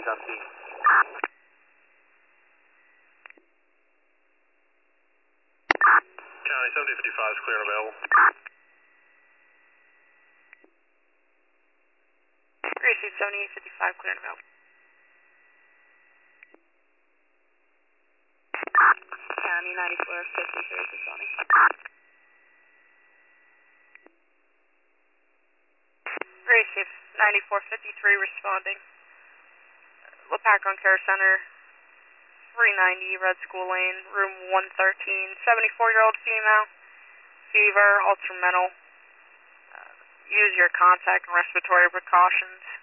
County on scene. County 7055 is clear and available. Gracie 7855, clear and available. County 9453 responding. Gracie 9453 responding. LePac on Care Center, 390 Red School Lane, room 113, 74-year-old female, fever, ultramental. Use your contact and respiratory precautions.